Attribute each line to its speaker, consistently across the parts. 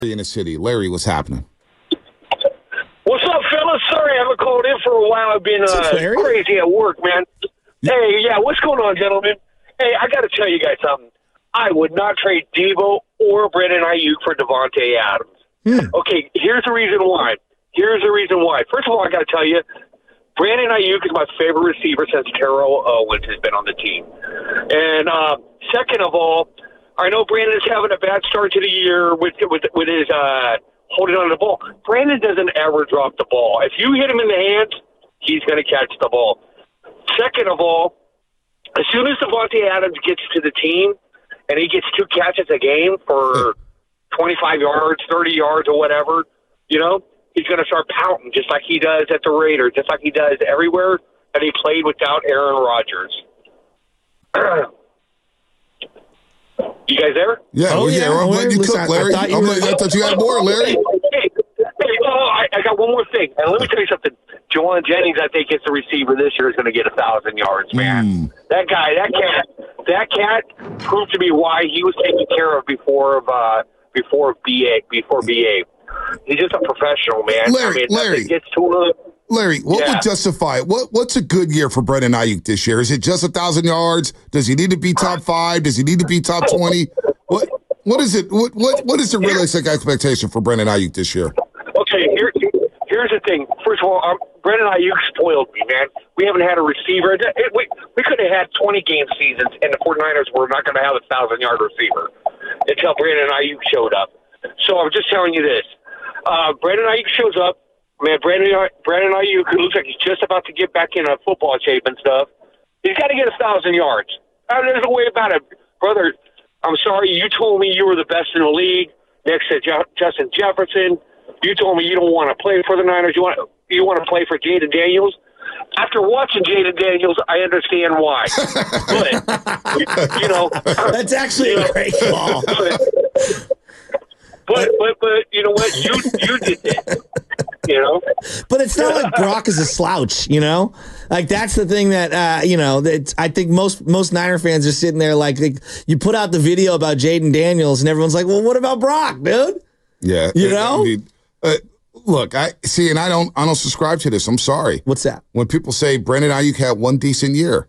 Speaker 1: in the city. Larry, what's happening?
Speaker 2: What's up, fellas? Sorry I haven't called in for a while. I've been crazy at work, man. Hey, yeah, what's going on, gentlemen? Hey, I got to tell you guys something. I would not trade Deebo or Brandon Ayuk for Devontae Adams. Okay, here's the reason why. First of all, I got to tell you, Brandon Ayuk is my favorite receiver since Terrell Owens has been on the team. And second of all, I know Brandon is having a bad start to the year with his holding on to the ball. Brandon doesn't ever drop the ball. If you hit him in the hands, he's going to catch the ball. Second of all, as soon as Devontae Adams gets to the team and he gets 2 catches a game for 25 yards, 30 yards, or whatever, you know, he's going to start pouting just like he does at the Raiders, just like he does everywhere that he played without Aaron Rodgers. You guys there?
Speaker 1: Yeah, I'm letting you cook, Larry. I thought you had more, Larry.
Speaker 2: I got one more thing. And let me tell you something. Jauan Jennings, I think, is the receiver this year, is going to get 1,000 yards, man. That cat proved to me why he was taken care of before BA. He's just a professional, man.
Speaker 1: Larry,
Speaker 2: gets to
Speaker 1: Larry, what would justify it? What's a good year for Brandon Ayuk this year? Is it just 1,000 yards? Does he need to be top 5? Does he need to be top 20? What is it? What is the realistic expectation for Brandon Ayuk this year?
Speaker 2: Okay, here's the thing. First of all, Brandon Ayuk spoiled me, man. We haven't had a receiver. We could have had 20-game seasons, and the 49ers were not going to have a 1,000-yard receiver until Brandon Ayuk showed up. So I'm just telling you this. Brandon Ayuk shows up. Man, Brandon Ayuk, who looks like he's just about to get back in a football shape and stuff, he's got to get 1,000 yards. There's no way about it. Brother, I'm sorry, you told me you were the best in the league next to Justin Jefferson. You told me you don't want to play for the Niners. You want to play for Jaden Daniels. After watching Jaden Daniels, I understand why. But, you know.
Speaker 3: That's actually a great call.
Speaker 2: But you know what? You did it. You know?
Speaker 3: But it's not like Brock is a slouch, you know? Like, that's the thing that, you know, that I think most Niner fans are sitting there like you put out the video about Jaden Daniels and everyone's like, well, what about Brock, dude?
Speaker 1: Yeah.
Speaker 3: You know?
Speaker 1: Look, I see, and I don't subscribe to this. I'm sorry.
Speaker 3: What's that?
Speaker 1: When people say Brandon Ayuk had one decent year,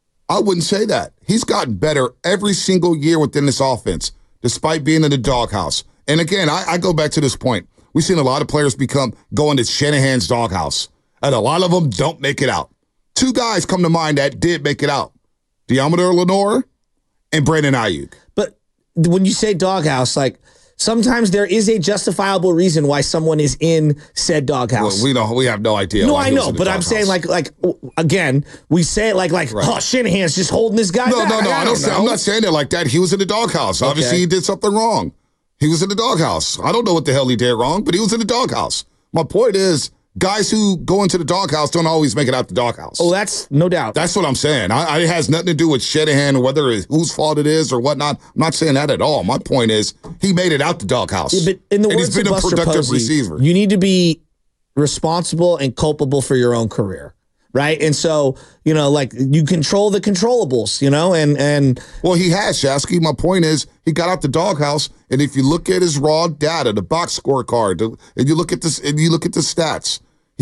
Speaker 1: I wouldn't say that. He's gotten better every single year within this offense, despite being in the doghouse. And again, I go back to this point. We've seen a lot of players go into Shanahan's doghouse, and a lot of them don't make it out. 2 guys come to mind that did make it out: Deommodore Lenoir and Brandon Ayuk.
Speaker 3: But when you say doghouse, like, sometimes there is a justifiable reason why someone is in said doghouse.
Speaker 1: Well, we have no idea.
Speaker 3: No, I know, but I'm saying like again, we say it like right. Oh, Shanahan's just holding this guy back.
Speaker 1: No, I'm not saying it like that. He was in the doghouse. Okay. Obviously, he did something wrong. He was in the doghouse. I don't know what the hell he did wrong, but he was in the doghouse. My point is, guys who go into the doghouse don't always make it out the doghouse.
Speaker 3: Oh, that's no doubt.
Speaker 1: That's what I'm saying. It has nothing to do with Shanahan or whether it's whose fault it is or whatnot. I'm not saying that at all. My point is, he made it out the doghouse.
Speaker 3: Yeah, but in the words
Speaker 1: he's been
Speaker 3: of
Speaker 1: a productive receiver.
Speaker 3: You need to be responsible and culpable for your own career. Right. And so, you know, like, you control the controllables, you know, and
Speaker 1: well, he has, Shasky. My point is, he got out the doghouse. And if you look at his raw data, the box scorecard, and you look at this, and you look at the stats,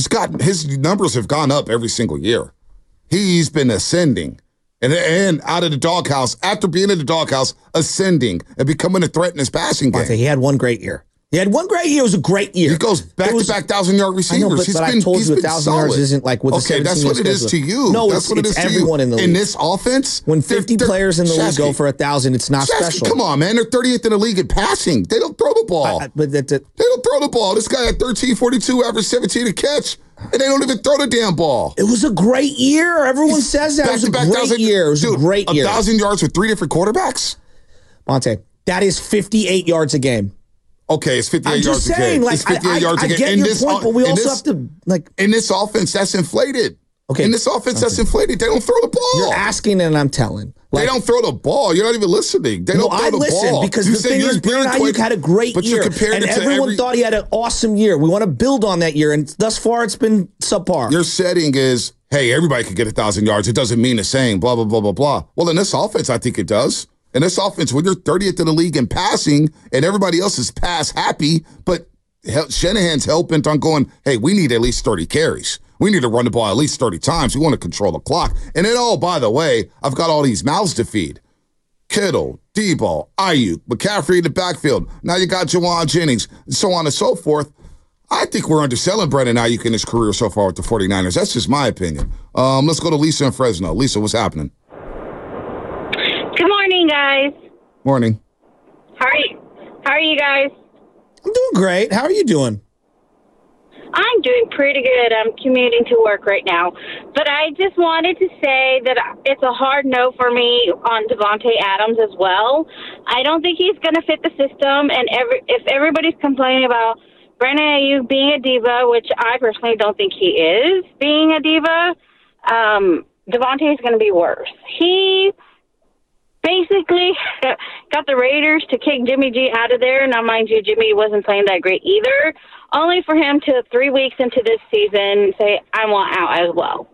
Speaker 1: his numbers have gone up every single year. He's been ascending and out of the doghouse, after being in the doghouse, ascending and becoming a threat in his passing game.
Speaker 3: He had one great year. It was a great year.
Speaker 1: He goes back-to-back 1,000-yard receivers.
Speaker 3: I know, but I told you 1,000 yards isn't like what the 17
Speaker 1: that's what it is to you.
Speaker 3: No,
Speaker 1: that's what it is
Speaker 3: everyone in the league.
Speaker 1: In this offense,
Speaker 3: when 50 players in the league go for 1,000, it's not special.
Speaker 1: Come on, man. They're 38th in the league in passing. They don't throw the ball.
Speaker 3: They don't
Speaker 1: throw the ball. This guy had 13-42, average 17 a catch, and they don't even throw the damn ball.
Speaker 3: It was a great year. Everyone says that. It was a great year. It was a great year.
Speaker 1: 1,000 yards with 3 different quarterbacks?
Speaker 3: Monte, that is 58 yards a game.
Speaker 1: Okay, it's 58 yards
Speaker 3: a game. I'm just saying,
Speaker 1: it's 58 yards a game.
Speaker 3: I get your point, but we also have to, like...
Speaker 1: In this offense, that's inflated.
Speaker 3: Okay.
Speaker 1: In this offense, that's inflated. They don't throw the ball.
Speaker 3: You're asking and I'm telling.
Speaker 1: They don't throw the ball. You're not even listening. They don't throw the ball.
Speaker 3: Because the thing is, Brandon Ayuk had a great year, and everyone thought he had an awesome year. We want to build on that year, and thus far, it's been subpar.
Speaker 1: Your setting is, hey, everybody could get 1,000 yards. It doesn't mean the same, blah, blah, blah, blah, blah. Well, in this offense, I think it does. And this offense, when you're 30th in the league in passing and everybody else is pass happy, but Shanahan's hell-bent on going, hey, we need at least 30 carries. We need to run the ball at least 30 times. We want to control the clock. And then, oh, by the way, I've got all these mouths to feed. Kittle, Debo, Ayuk, McCaffrey in the backfield. Now you got Jawan Jennings, and so on and so forth. I think we're underselling Brandon Ayuk in his career so far with the 49ers. That's just my opinion. Let's go to Lisa in Fresno. Lisa, what's happening?
Speaker 4: Good morning, guys.
Speaker 1: Morning.
Speaker 4: How are you guys?
Speaker 3: I'm doing great. How are you doing?
Speaker 4: I'm doing pretty good. I'm commuting to work right now. But I just wanted to say that it's a hard no for me on Davante Adams as well. I don't think he's going to fit the system. And if everybody's complaining about Brandon Ayuk being a diva, which I personally don't think he is being a diva, Davante is going to be worse. He basically got the Raiders to kick Jimmy G out of there. Now, mind you, Jimmy wasn't playing that great either, only for him to 3 weeks into this season say, I want out as well.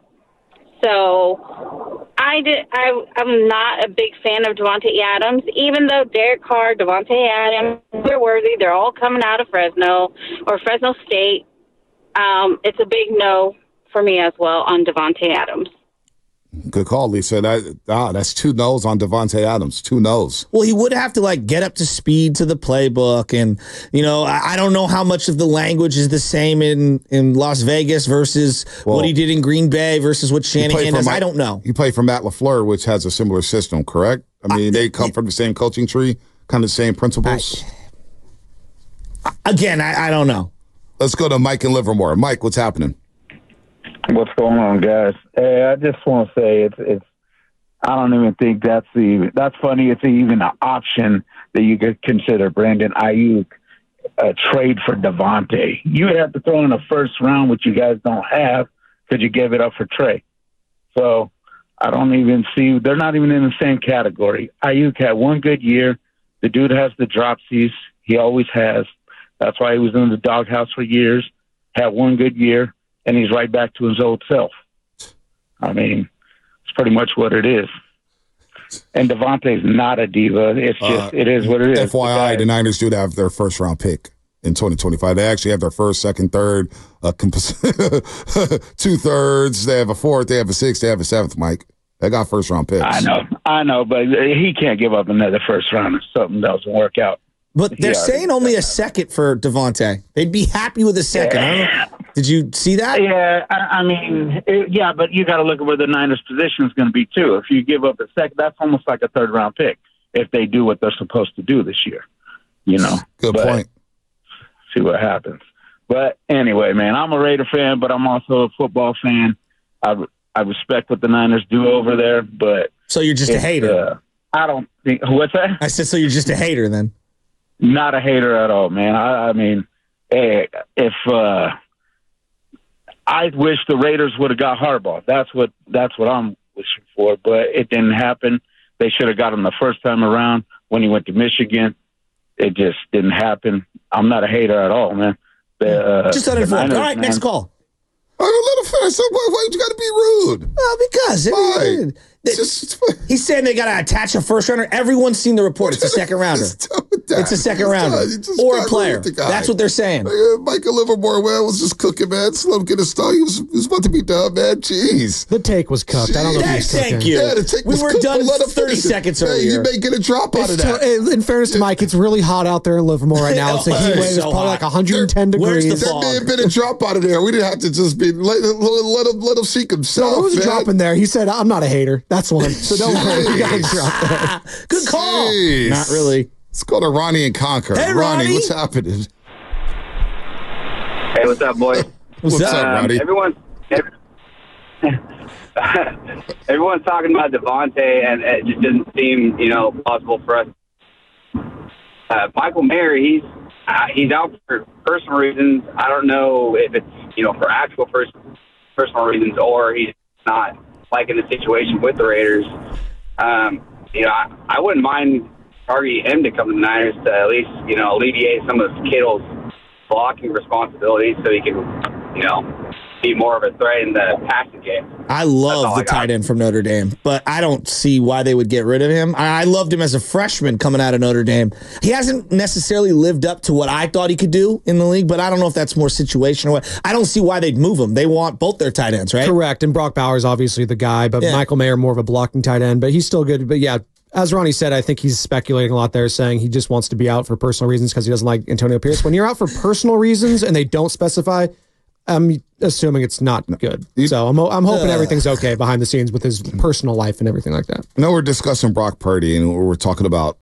Speaker 4: So I'm not a big fan of Davante Adams, even though Derek Carr, Davante Adams, they're worthy. They're all coming out of Fresno or Fresno State. It's a big no for me as well on Davante Adams.
Speaker 1: Good call, Lisa. That's 2 no's on Davante Adams. 2 no's.
Speaker 3: Well, he would have to get up to speed to the playbook, and I don't know how much of the language is the same in Las Vegas versus what he did in Green Bay versus what Shanahan does. I don't know.
Speaker 1: You play for Matt LaFleur, which has a similar system, correct? I mean, they come from the same coaching tree, kind of the same principles.
Speaker 3: Again, I don't know.
Speaker 1: Let's go to Mike in Livermore. Mike, what's happening?
Speaker 5: What's going on, guys? Hey, I just want to say it's. I don't even think that's funny. It's even an option that you could consider Brandon Ayuk a trade for Davante. You would have to throw in a first round, which you guys don't have, because you gave it up for Trey. So I don't even see. They're not even in the same category. Ayuk had one good year. The dude has the dropsies. He always has. That's why he was in the doghouse for years. Had one good year. And he's right back to his old self. I mean, it's pretty much what it is. And Davante's not a diva. It's just, it is what it is.
Speaker 1: FYI, the Niners do have their first-round pick in 2025. They actually have their first, second, third, 2/3. They have a fourth. They have a sixth. They have a seventh, Mike. They got first-round picks.
Speaker 5: I know, but he can't give up another first round if something doesn't work out.
Speaker 3: But they're saying only a second for Davante. They'd be happy with a second. I don't know. Did you see that?
Speaker 5: Yeah, I mean, but you got to look at where the Niners' position is going to be, too. If you give up a second, that's almost like a third-round pick if they do what they're supposed to do this year.
Speaker 1: Good point.
Speaker 5: See what happens. But anyway, man, I'm a Raider fan, but I'm also a football fan. I respect what the Niners do over there, but...
Speaker 3: So you're just a hater?
Speaker 5: I don't think... What's that?
Speaker 3: I said, so you're just a hater then?
Speaker 5: Not a hater at all, man. I mean, if I wish the Raiders would have got Harbaugh. That's what I'm wishing for, but it didn't happen. They should have got him the first time around when he went to Michigan. It just didn't happen. I'm not a hater at all, man.
Speaker 3: Just uninformed. All right, next call.
Speaker 1: I'm a little fast. Why you got to be rude?
Speaker 3: Well, because he's saying they got to attach a first rounder. Everyone's seen the report. It's a second rounder. It's a second rounder or a player. That's what they're saying.
Speaker 1: Michael Livermore, was just cooking, man. Just let him get a start. He was about to be done, man. Jeez.
Speaker 6: The take was cooked. I don't know if he's cooking.
Speaker 3: Thank you.
Speaker 1: Yeah, the take was
Speaker 3: we were
Speaker 1: cooked,
Speaker 3: done 30 seconds earlier.
Speaker 1: You may get a drop out of that.
Speaker 6: In fairness to Mike, it's really hot out there in Livermore right now. It's a heat wave. It's probably like 110 degrees.
Speaker 1: There may have been a drop out of there. We didn't have to just be let him seek himself.
Speaker 6: No, there was a drop in there. He said, "I'm not a hater." That's one. So don't worry. You got a drop there.
Speaker 3: Good call.
Speaker 1: Jeez.
Speaker 3: Not really.
Speaker 1: Let's go to Ronnie and Conquer.
Speaker 3: Hey,
Speaker 1: Ronnie,
Speaker 3: Ronnie,
Speaker 1: what's happening?
Speaker 2: Hey, what's up, boys?
Speaker 3: What's up,
Speaker 1: Ronnie?
Speaker 2: Everyone's talking about Davante, and it just doesn't seem, possible for us. Michael Mayer, he's out for personal reasons. I don't know if it's for actual personal reasons or he's not liking the situation with the Raiders. I wouldn't mind targeting him to come to the Niners to at least alleviate some of Kittle's blocking responsibilities so he can
Speaker 7: be more of a threat in the passing game.
Speaker 3: I love the tight end from Notre Dame, but I don't see why they would get rid of him. I loved him as a freshman coming out of Notre Dame. He hasn't necessarily lived up to what I thought he could do in the league, but I don't know if that's more situational. I don't see why they'd move him. They want both their tight ends, right?
Speaker 6: Correct. And Brock Bowers obviously the guy, but Michael Mayer more of a blocking tight end, but he's still good. But yeah, as Ronnie said, I think he's speculating a lot there, saying he just wants to be out for personal reasons because he doesn't like Antonio Pierce. When you're out for personal reasons and they don't specify, I'm assuming it's not good. So I'm hoping everything's okay behind the scenes with his personal life and everything like that.
Speaker 1: I know we're discussing Brock Purdy and we're talking about